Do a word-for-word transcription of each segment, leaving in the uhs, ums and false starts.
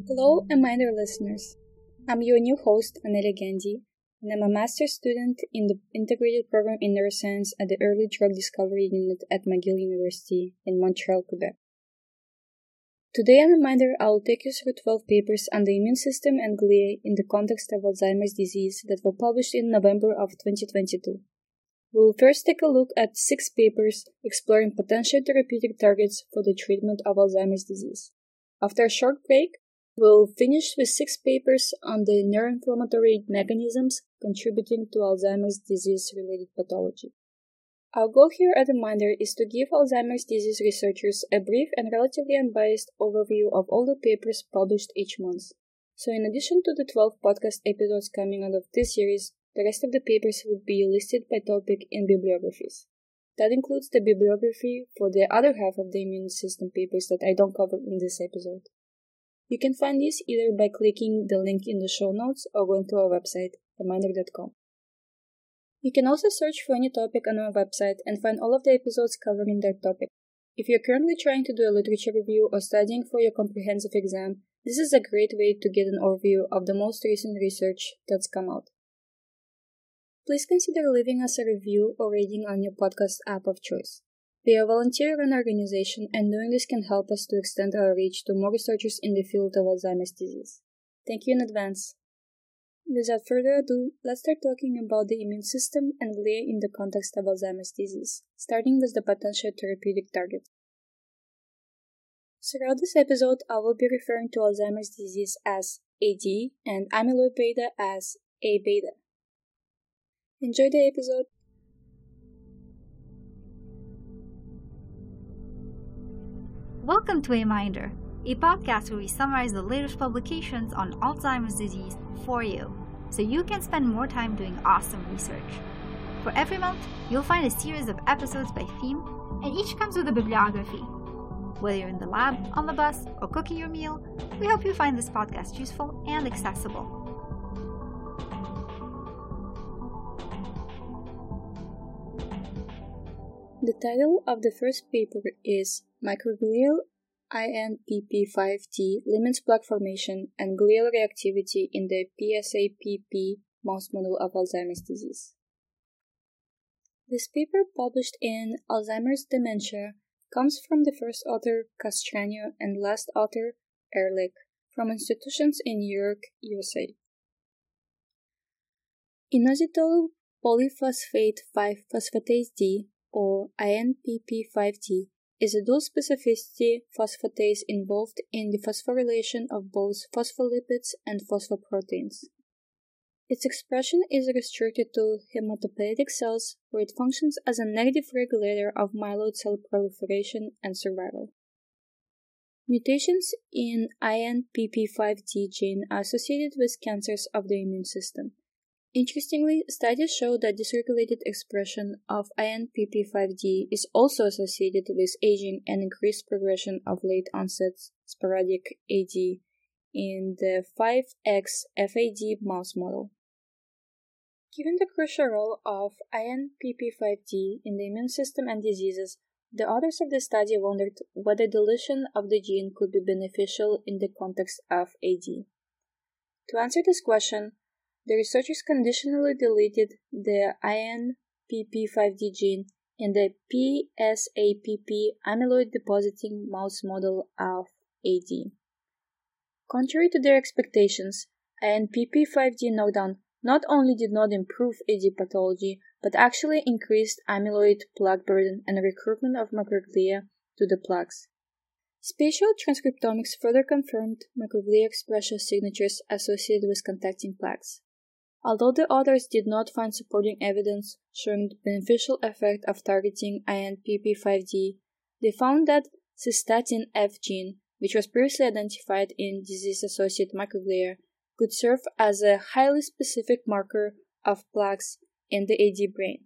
Hello, Aminder listeners. I'm your new host, Anelia Gandhi, and I'm a master's student in the Integrated Program in Neuroscience at the Early Drug Discovery Unit at McGill University in Montreal, Quebec. Today on Aminder, I will take you through twelve papers on the immune system and glia in the context of Alzheimer's disease that were published in November of twenty twenty-two. We will first take a look at six papers exploring potential therapeutic targets for the treatment of Alzheimer's disease. After a short break, we'll finish with six papers on the neuroinflammatory mechanisms contributing to Alzheimer's disease-related pathology. Our goal here at Aminder is to give Alzheimer's disease researchers a brief and relatively unbiased overview of all the papers published each month. So in addition to the twelve podcast episodes coming out of this series, the rest of the papers will be listed by topic in bibliographies. That includes the bibliography for the other half of the immune system papers that I don't cover in this episode. You can find these either by clicking the link in the show notes or going to our website, aminder dot com. You can also search for any topic on our website and find all of the episodes covering that topic. If you're currently trying to do a literature review or studying for your comprehensive exam, this is a great way to get an overview of the most recent research that's come out. Please consider leaving us a review or rating on your podcast app of choice. We are a volunteer-run organization, and doing this can help us to extend our reach to more researchers in the field of Alzheimer's disease. Thank you in advance. Without further ado, let's start talking about the immune system and glia in the context of Alzheimer's disease, starting with the potential therapeutic target. Throughout this episode, I will be referring to Alzheimer's disease as A D and amyloid beta as A beta. Enjoy the episode! Welcome to Aminder, a podcast where we summarize the latest publications on Alzheimer's disease for you, so you can spend more time doing awesome research. For every month, you'll find a series of episodes by theme, and each comes with a bibliography. Whether you're in the lab, on the bus, or cooking your meal, we hope you find this podcast useful and accessible. The title of the first paper is Microglial I N P P five T limits plaque formation and glial reactivity in the P S A P P mouse model of Alzheimer's disease. This paper, published in Alzheimer's Dementia, comes from the first author Castranio and last author Ehrlich from institutions in New York, U S A. Inositol polyphosphate five phosphatase D, or I N P P five D, is a dual-specificity phosphatase involved in the phosphorylation of both phospholipids and phosphoproteins. Its expression is restricted to hematopoietic cells, where it functions as a negative regulator of myeloid cell proliferation and survival. Mutations in I N P P five D gene are associated with cancers of the immune system. Interestingly, studies show that dysregulated expression of I N P P five D is also associated with aging and increased progression of late-onset sporadic A D in the five X F A D mouse model. Given the crucial role of I N P P five D in the immune system and diseases, the authors of the study wondered whether deletion of the gene could be beneficial in the context of A D. To answer this question, the researchers conditionally deleted the I N P P five D gene in the P S A P P amyloid depositing mouse model of A D. Contrary to their expectations, I N P P five D knockdown not only did not improve A D pathology, but actually increased amyloid plaque burden and recruitment of microglia to the plaques. Spatial transcriptomics further confirmed microglia expression signatures associated with contacting plaques. Although the authors did not find supporting evidence showing the beneficial effect of targeting I N P P five D, they found that cystatin F gene, which was previously identified in disease-associated microglia, could serve as a highly specific marker of plaques in the A D brain.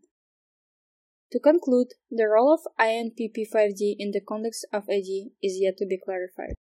To conclude, the role of I N P P five D in the context of A D is yet to be clarified.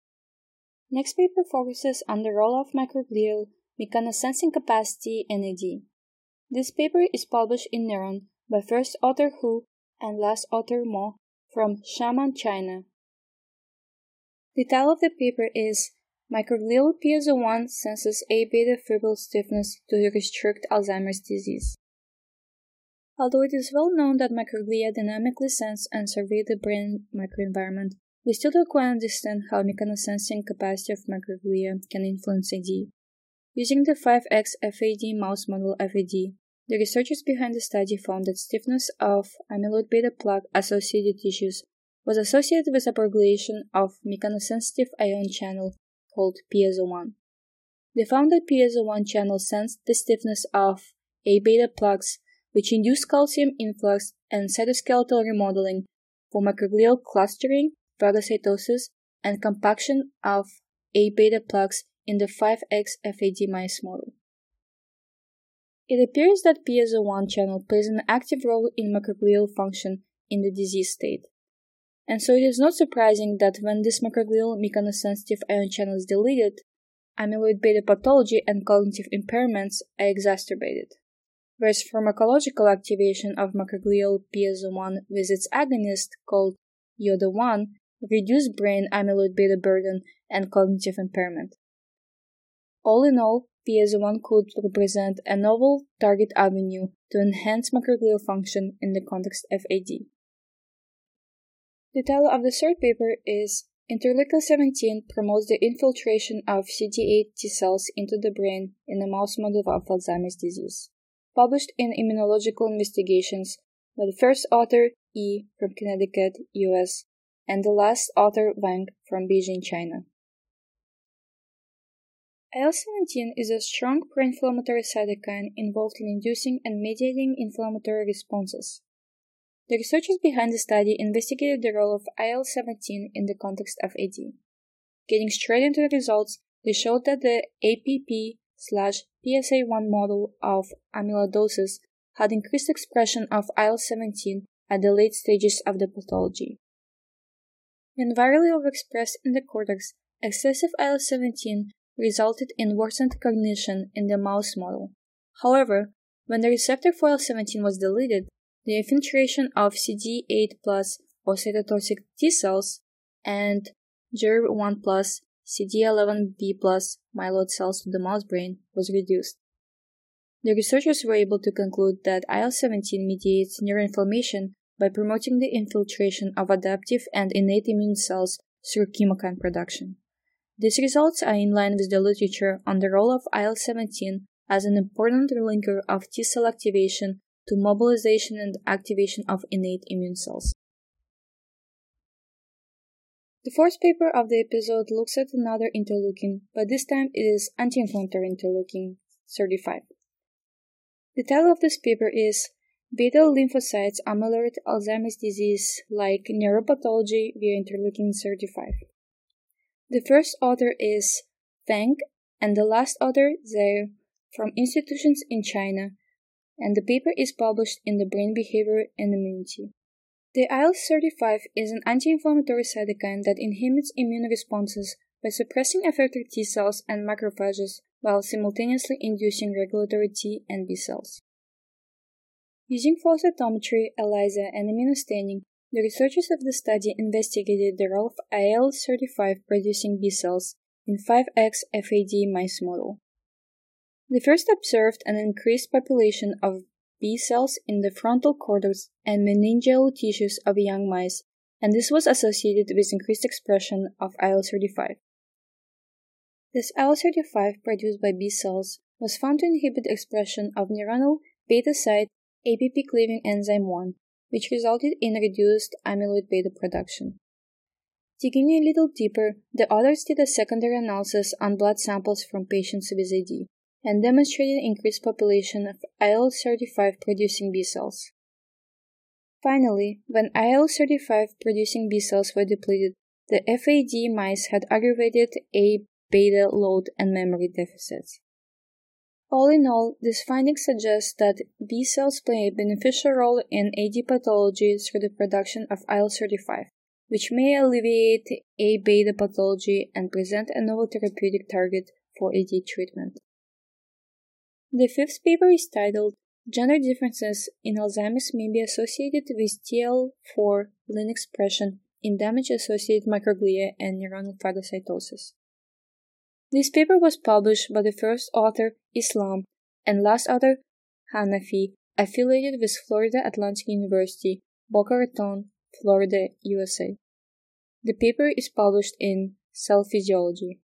Next paper focuses on the role of microglial mechanosensing capacity in A D. This paper is published in Neuron by first author Hu and last author Mo from Xiamen, China. The title of the paper is Microglial P S O one senses A beta fibril stiffness to restrict Alzheimer's disease. Although it is well known that microglia dynamically sense and survey the brain microenvironment, we still don't quite understand how mechanosensing capacity of microglia can influence A D. Using the five X F A D mouse model F A D, the researchers behind the study found that stiffness of amyloid beta plaque-associated tissues was associated with upregulation of mechanosensitive ion channel called P S O one. They found that P S O one channel sensed the stiffness of A beta plaques, which induced calcium influx and cytoskeletal remodeling for microglial clustering, phagocytosis, and compaction of A beta plaques in the five X F A D mice model. It appears that P S O one channel plays an active role in microglial function in the disease state. And so it is not surprising that when this microglial mechanosensitive ion channel is deleted, amyloid beta pathology and cognitive impairments are exacerbated. Whereas pharmacological activation of microglial P S O one with its agonist called Y O D A one reduced brain amyloid beta burden and cognitive impairment. All in all, P S O one could represent a novel target avenue to enhance microglial function in the context of A D. The title of the third paper is Interleukin seventeen promotes the infiltration of C D eight T cells into the brain in a mouse model of Alzheimer's disease, published in Immunological Investigations by the first author E from Connecticut, U S, and the last author Wang from Beijing, China. I L seventeen is a strong pro-inflammatory cytokine involved in inducing and mediating inflammatory responses. The researchers behind the study investigated the role of I L seventeen in the context of A D. Getting straight into the results, they showed that the A P P slash P S A one model of amyloidosis had increased expression of I L seventeen at the late stages of the pathology. When virally overexpressed in the cortex, excessive I L seventeen resulted in worsened cognition in the mouse model. However, when the receptor for I L seventeen was deleted, the infiltration of C D eight plus or cytotoxic T cells and J R one plus C D eleven B plus myeloid cells to the mouse brain was reduced. The researchers were able to conclude that I L seventeen mediates neuroinflammation by promoting the infiltration of adaptive and innate immune cells through chemokine production. These results are in line with the literature on the role of I L seventeen as an important linker of T cell activation to mobilization and activation of innate immune cells. The fourth paper of the episode looks at another interleukin, but this time it is anti-inflammatory interleukin thirty-five. The title of this paper is Beta lymphocytes ameliorate Alzheimer's disease-like neuropathology via interleukin thirty-five. The first author is Feng, and the last author Zhao from institutions in China, and the paper is published in the Brain Behavior and Immunity. The I L thirty-five is an anti-inflammatory cytokine that inhibits immune responses by suppressing effector T cells and macrophages while simultaneously inducing regulatory T and B cells. Using flow cytometry, ELISA, and immunostaining, the researchers of the study investigated the role of I L thirty-five producing B cells in five X F A D mice model. They first observed an increased population of B cells in the frontal cortex and meningeal tissues of young mice, and this was associated with increased expression of I L thirty-five. This I L thirty-five produced by B cells was found to inhibit expression of neuronal beta-site A P P cleaving enzyme one, which resulted in reduced amyloid beta production. Digging a little deeper, the authors did a secondary analysis on blood samples from patients with A D and demonstrated increased population of I L thirty-five producing B cells. Finally, when I L thirty-five producing B cells were depleted, the F A D mice had aggravated A beta load and memory deficits. All in all, this finding suggests that B cells play a beneficial role in A D pathology through the production of I L thirty-five, which may alleviate A beta pathology and present a novel therapeutic target for A D treatment. The fifth paper is titled Gender Differences in Alzheimer's May be Associated with T L four Lin Expression in Damage-Associated Microglia and Neuronal Phagocytosis. This paper was published by the first author, Islam, and last author, Hanafi, affiliated with Florida Atlantic University, Boca Raton, Florida, U S A. The paper is published in Cell Physiology.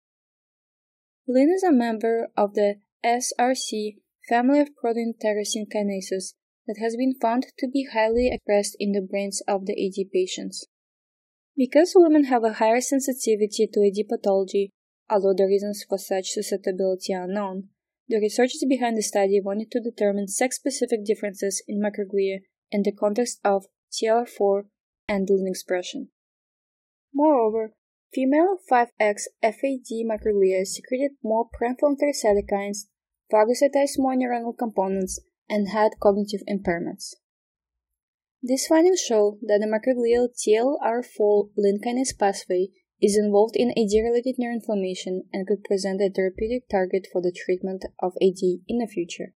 Lin is a member of the S R C family of protein tyrosine kinases that has been found to be highly expressed in the brains of the A D patients. Because women have a higher sensitivity to A D pathology, although the reasons for such susceptibility are unknown, the researchers behind the study wanted to determine sex-specific differences in microglia in the context of T L R four and Lin expression. Moreover, female five X F A D microglia secreted more pro-inflammatory cytokines, phagocytized more neuronal components, and had cognitive impairments. These findings show that the microglial T L R four Lin kinase pathway is involved in A D-related neuroinflammation and could present a therapeutic target for the treatment of A D in the future.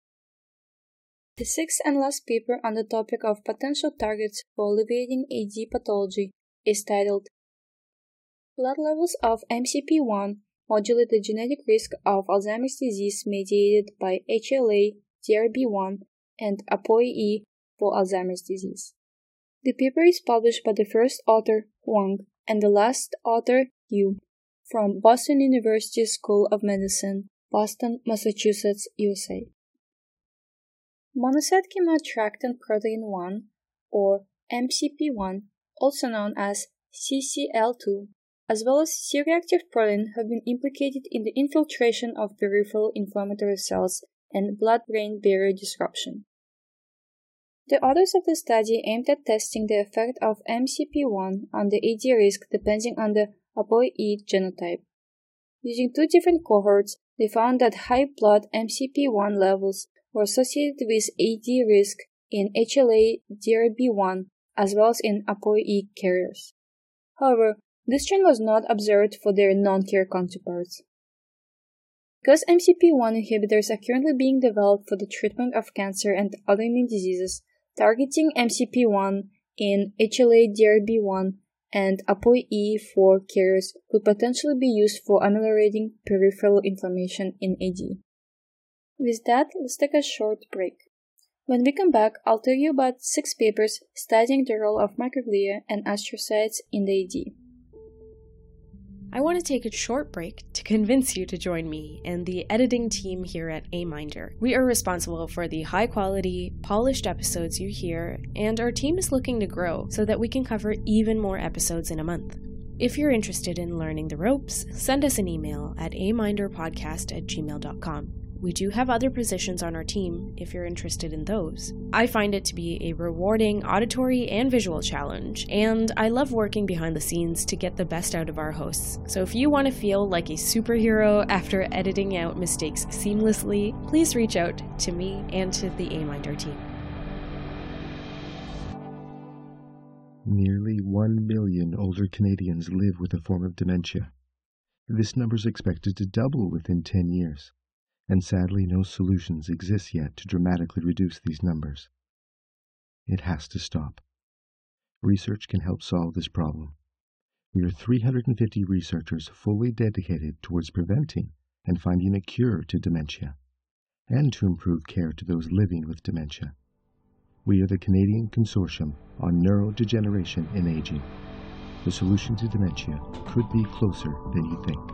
The sixth and last paper on the topic of potential targets for alleviating A D pathology is titled Blood levels of M C P one modulate the genetic risk of Alzheimer's disease mediated by H L A, D R B one, and A P O E for Alzheimer's disease. The paper is published by the first author, Huang, and the last author, Yu, from Boston University School of Medicine, Boston, Massachusetts, U S A. Monocyte chemoattractant protein one, or M C P one, also known as C C L two, as well as C-reactive protein have been implicated in the infiltration of peripheral inflammatory cells and blood-brain barrier disruption. The authors of the study aimed at testing the effect of M C P one on the A D risk depending on the A P O E genotype. Using two different cohorts, they found that high blood M C P one levels were associated with A D risk in H L A D R B one as well as in A P O E carriers. However, this trend was not observed for their non-carrier counterparts. Because M C P one inhibitors are currently being developed for the treatment of cancer and autoimmune diseases, targeting M C P one in H L A D R B one and A P O E for carriers could potentially be used for ameliorating peripheral inflammation in A D. With that, let's take a short break. When we come back, I'll tell you about six papers studying the role of microglia and astrocytes in the A D. I want to take a short break to convince you to join me and the editing team here at Aminder. We are responsible for the high-quality, polished episodes you hear, and our team is looking to grow so that we can cover even more episodes in a month. If you're interested in learning the ropes, send us an email at aminderpodcast at gmail dot com. We do have other positions on our team if you're interested in those. I find it to be a rewarding auditory and visual challenge, and I love working behind the scenes to get the best out of our hosts. So if you want to feel like a superhero after editing out mistakes seamlessly, please reach out to me and to the Aminder team. Nearly one million older Canadians live with a form of dementia. This number is expected to double within ten years. And sadly no solutions exist yet to dramatically reduce these numbers. It has to stop. Research can help solve this problem. We are three hundred fifty researchers fully dedicated towards preventing and finding a cure to dementia, and to improve care to those living with dementia. We are the Canadian Consortium on Neurodegeneration in Aging. The solution to dementia could be closer than you think.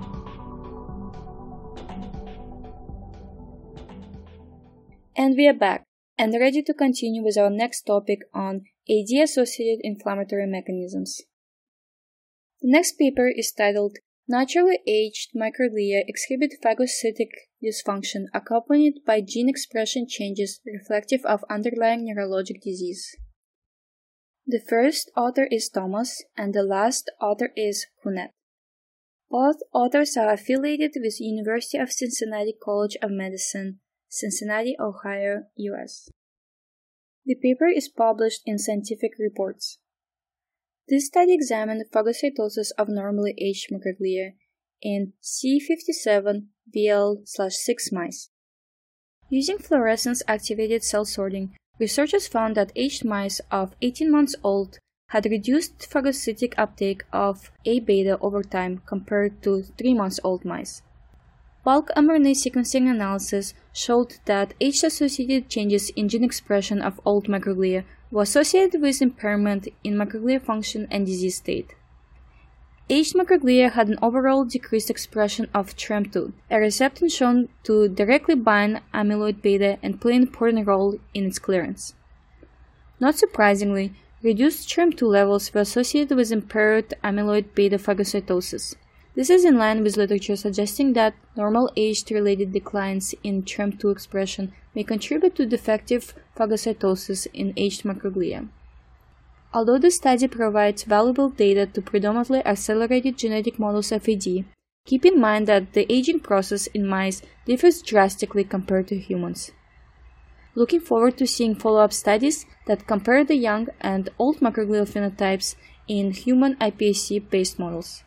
And we are back, and ready to continue with our next topic on A D-associated inflammatory mechanisms. The next paper is titled Naturally Aged Microglia Exhibit Phagocytic Dysfunction Accompanied by Gene Expression Changes Reflective of Underlying Neurologic Disease. The first author is Thomas, and the last author is Kunet. Both authors are affiliated with University of Cincinnati College of Medicine, Cincinnati, Ohio, U S. The paper is published in Scientific Reports. This study examined phagocytosis of normally aged microglia in C fifty-seven B L six mice. Using fluorescence-activated cell sorting, researchers found that aged mice of eighteen months old had reduced phagocytic uptake of A beta over time compared to three months old mice. Bulk mRNA sequencing analysis showed that age-associated changes in gene expression of old microglia were associated with impairment in microglia function and disease state. Aged microglia had an overall decreased expression of T R E M two, a receptor shown to directly bind amyloid beta and play an important role in its clearance. Not surprisingly, reduced T R E M two levels were associated with impaired amyloid beta phagocytosis. This is in line with literature suggesting that normal age-related declines in T R E M two expression may contribute to defective phagocytosis in aged microglia. Although the study provides valuable data to predominantly accelerated genetic models of A D, keep in mind that the aging process in mice differs drastically compared to humans. Looking forward to seeing follow-up studies that compare the young and old microglial phenotypes in human iPSC-based models.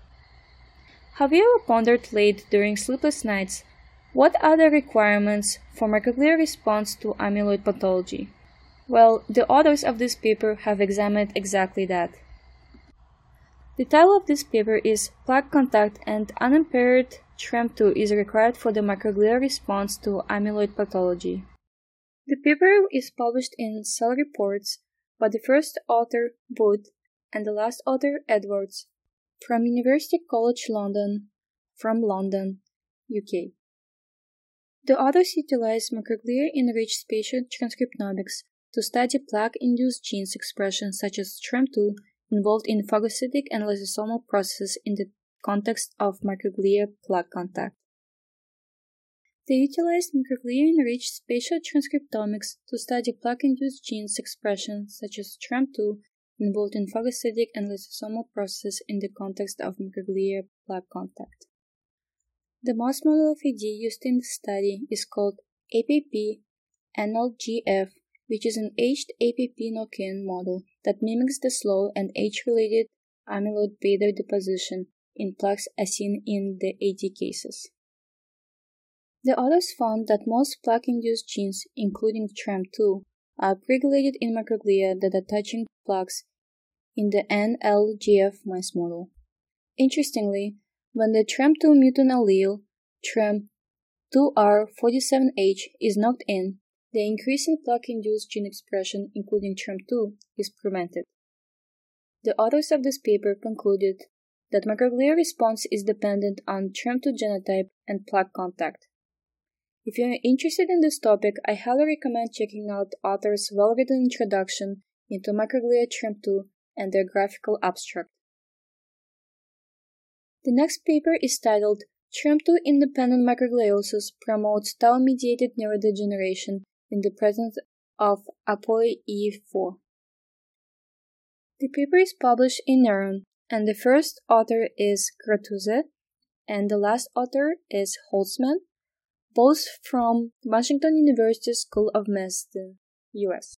Have you ever pondered late during sleepless nights what are the requirements for microglial response to amyloid pathology? Well, the authors of this paper have examined exactly that. The title of this paper is Plaque Contact and Unimpaired T R E M two is Required for the Microglial Response to Amyloid Pathology. The paper is published in Cell Reports by the first author, Wood, and the last author, Edwards, from University College London, from London, U K. The authors utilized microglia-enriched spatial transcriptomics to study plaque-induced genes expression such as T R E M two involved in phagocytic and lysosomal processes in the context of microglia plaque contact. They utilized microglia-enriched spatial transcriptomics to study plaque-induced genes expression such as T R E M two involved in phagocytic and lysosomal processes in the context of microglia plaque contact. The mouse model of A D used in the study is called A P P N L G F, which is an aged A P P knock-in model that mimics the slow and age-related amyloid beta deposition in plaques as seen in the A D cases. The authors found that most plaque-induced genes, including T R E M two, are upregulated in microglia that are touching plaques in the N L G F mice model. Interestingly, when the T R E M two mutant allele, T R E M two R forty-seven H, is knocked in, the increase in plaque-induced gene expression, including T R E M two, is prevented. The authors of this paper concluded that microglial response is dependent on T R E M two genotype and plaque contact. If you are interested in this topic, I highly recommend checking out the author's well-written introduction into microglia T R E M two and their graphical abstract. The next paper is titled T R E M two Independent Microgliosis Promotes Tau-Mediated Neurodegeneration in the Presence of A P O E E four. The paper is published in Neuron, and the first author is Grattuso, and the last author is Holtzman, both from Washington University School of Medicine, U S.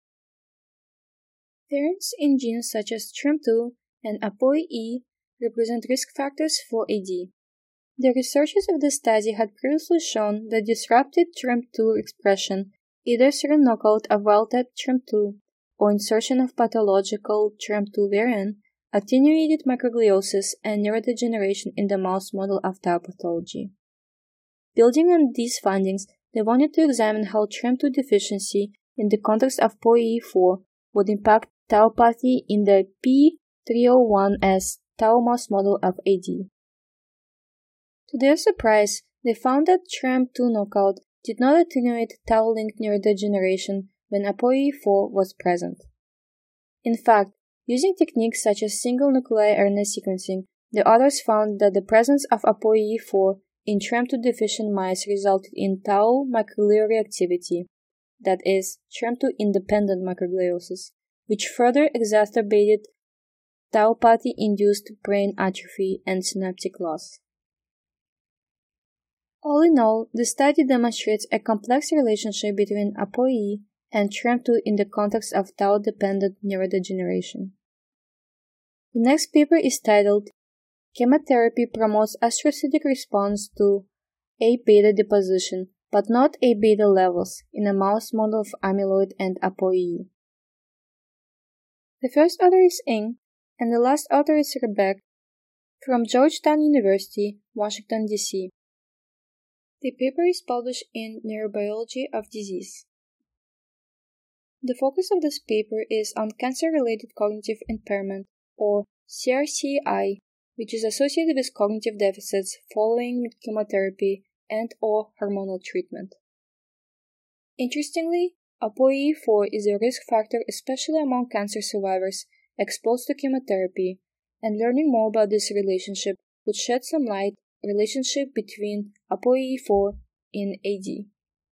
Variants in genes such as T R E M two and A P O E E represent risk factors for A D. The researchers of the study had previously shown that disrupted T R E M two expression, either through knockout of wild-type T R E M two or insertion of pathological T R E M two variant, attenuated microgliosis and neurodegeneration in the mouse model of tau pathology. Building on these findings, they wanted to examine how T R E M two deficiency in the context of A P O E E four would impact tauopathy in the P three oh one S tau mouse model of A D. To their surprise, they found that T R E M two knockout did not attenuate tau-linked neurodegeneration when A P O E E four was present. In fact, using techniques such as single nuclei R N A sequencing, the authors found that the presence of A P O E E four in T R E M two deficient mice resulted in tau microglial reactivity, that is, T R E M two independent microgliosis, which further exacerbated tauopathy-induced brain atrophy and synaptic loss. All in all, the study demonstrates a complex relationship between A P O E E and T R E M two in the context of tau-dependent neurodegeneration. The next paper is titled Chemotherapy Promotes Astrocytic Response to A beta Deposition, but not A beta levels, in a mouse model of amyloid and A P O E E. The first author is Ng, and the last author is Rebeck from Georgetown University, Washington, D C The paper is published in Neurobiology of Disease. The focus of this paper is on cancer-related cognitive impairment, or C R C I, which is associated with cognitive deficits following chemotherapy and or hormonal treatment. Interestingly, A P O E four is a risk factor especially among cancer survivors exposed to chemotherapy, and learning more about this relationship would shed some light on the relationship between A P O E four in A D.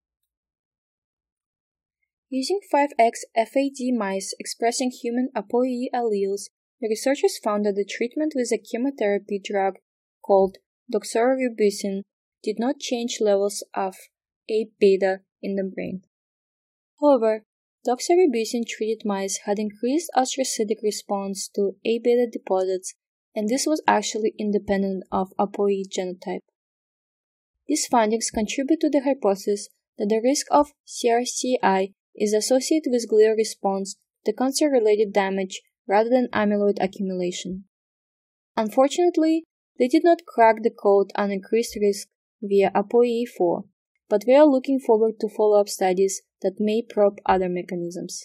Using five X F A D mice expressing human A P O E alleles, the researchers found that the treatment with a chemotherapy drug called doxorubicin did not change levels of A beta in the brain. However, doxorubicin-treated mice had increased astrocytic response to A beta deposits, and this was actually independent of A P O E genotype. These findings contribute to the hypothesis that the risk of C R C I is associated with glial response to cancer-related damage rather than amyloid accumulation. Unfortunately, they did not crack the code on increased risk via A P O E four, but we are looking forward to follow-up studies that may probe other mechanisms.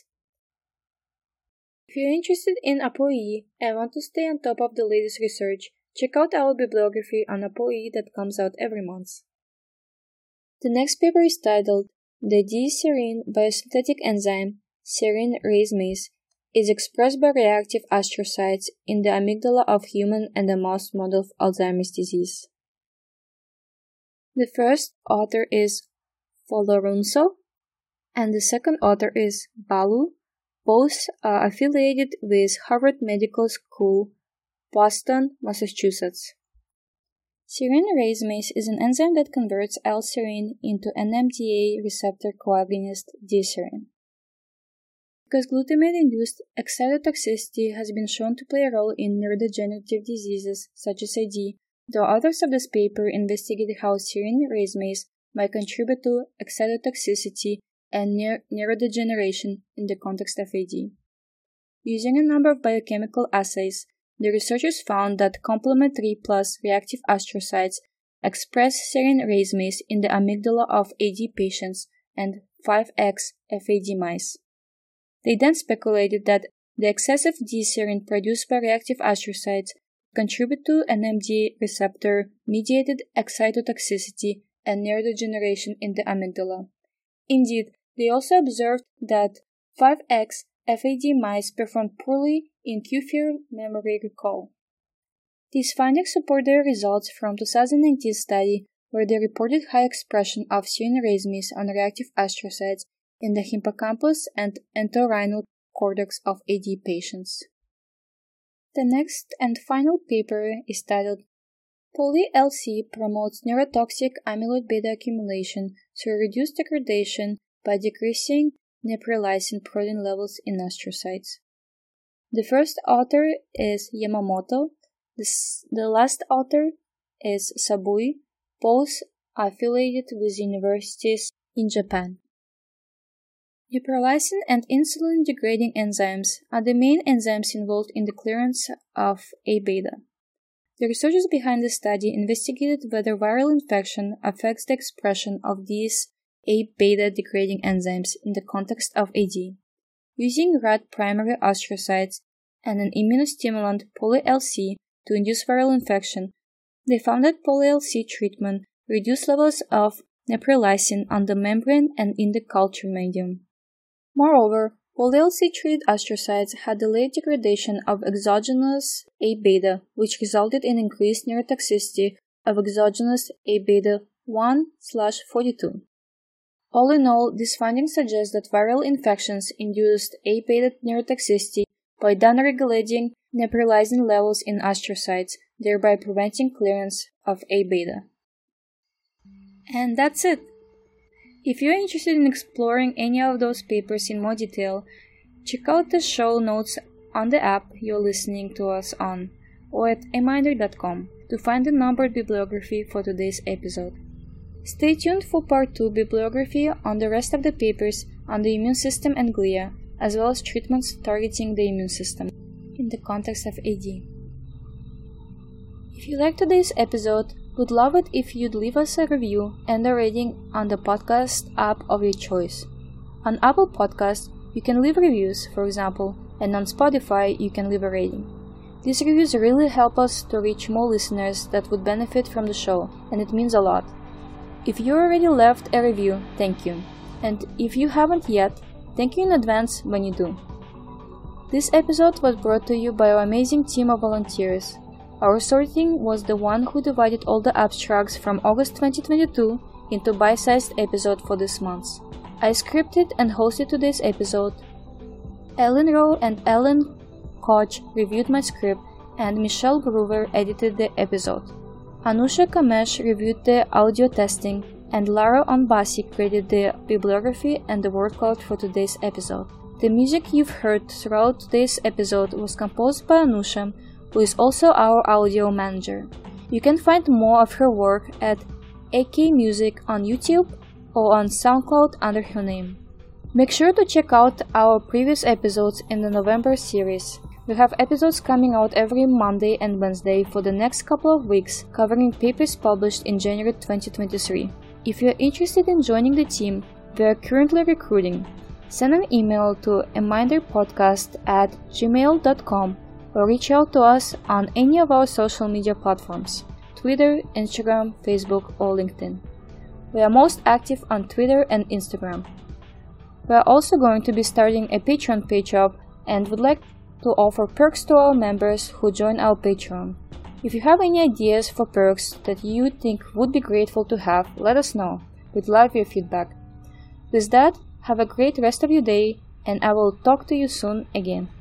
If you're interested in A P O E and want to stay on top of the latest research, check out our bibliography on A P O E that comes out every month. The next paper is titled The D-serine biosynthetic enzyme, serine racemase, is expressed by reactive astrocytes in the amygdala of human and a mouse model of Alzheimer's disease. The first author is Folorunso, and the second author is Balu. Both are affiliated with Harvard Medical School, Boston, Massachusetts. Serine racemase is an enzyme that converts L-serine into N M D A receptor coagonist D-serine. Because glutamate-induced excitotoxicity has been shown to play a role in neurodegenerative diseases such as A D, the authors of this paper investigated how serine racemase might contribute to excitotoxicity and neur- neurodegeneration in the context of A D. Using a number of biochemical assays, the researchers found that complement three plus reactive astrocytes express serine racemase in the amygdala of A D patients and five X F A D mice. They then speculated that the excessive D-serine produced by reactive astrocytes contribute to N M D A receptor-mediated excitotoxicity and neurodegeneration in the amygdala. Indeed, they also observed that five X F A D mice performed poorly in Q-fear memory recall. These findings support their results from two thousand nineteen study where they reported high expression of serine racemase on reactive astrocytes in the hippocampus and entorhinal cortex of A D patients. The next and final paper is titled Poly-L C promotes neurotoxic amyloid beta accumulation through reduced degradation by decreasing neprilysin protein levels in astrocytes. The first author is Yamamoto. This, the last author is Sabui. Both are affiliated with universities in Japan. Neprilysin and insulin-degrading enzymes are the main enzymes involved in the clearance of A beta. The researchers behind the study investigated whether viral infection affects the expression of these A beta degrading enzymes in the context of A D. Using rat primary astrocytes and an immunostimulant poly-L C to induce viral infection, they found that poly-L C treatment reduced levels of neprilysin on the membrane and in the culture medium. Moreover, poly-L C-treated astrocytes had delayed degradation of exogenous A beta, which resulted in increased neurotoxicity of exogenous A beta one slash forty-two. All in all, these findings suggest that viral infections induced A beta neurotoxicity by downregulating neprilysin levels in astrocytes, thereby preventing clearance of A beta. And that's it. If you're interested in exploring any of those papers in more detail, check out the show notes on the app you're listening to us on, or at a minder dot com to find the numbered bibliography for today's episode. Stay tuned for part two bibliography on the rest of the papers on the immune system and glia, as well as treatments targeting the immune system in the context of A D. If you liked today's episode, we'd love it if you'd leave us a review and a rating on the podcast app of your choice. On Apple Podcasts, you can leave reviews, for example, and on Spotify, you can leave a rating. These reviews really help us to reach more listeners that would benefit from the show, and it means a lot. If you already left a review, thank you. And if you haven't yet, thank you in advance when you do. This episode was brought to you by our amazing team of volunteers. Our sorting was the one who divided all the abstracts from August twenty twenty-two into bite-sized episodes for this month. I scripted and hosted today's episode. Ellen Rowe and Ellen Koch reviewed my script, and Michelle Groover edited the episode. Anusha Kamesh reviewed the audio testing, and Lara Onbasi created the bibliography and the word cloud for today's episode. The music you've heard throughout today's episode was composed by Anusha, who is also our audio manager. You can find more of her work at A K Music on YouTube or on SoundCloud under her name. Make sure to check out our previous episodes in the November series. We have episodes coming out every Monday and Wednesday for the next couple of weeks, covering papers published in January twenty twenty-three. If you're interested in joining the team, we are currently recruiting. Send an email to a minder podcast at gmail dot com or reach out to us on any of our social media platforms, Twitter, Instagram, Facebook, or LinkedIn. We are most active on Twitter and Instagram. We are also going to be starting a Patreon page up and would like to offer perks to our members who join our Patreon. If you have any ideas for perks that you think would be grateful to have, let us know. We'd love your feedback. With that, have a great rest of your day, and I will talk to you soon again.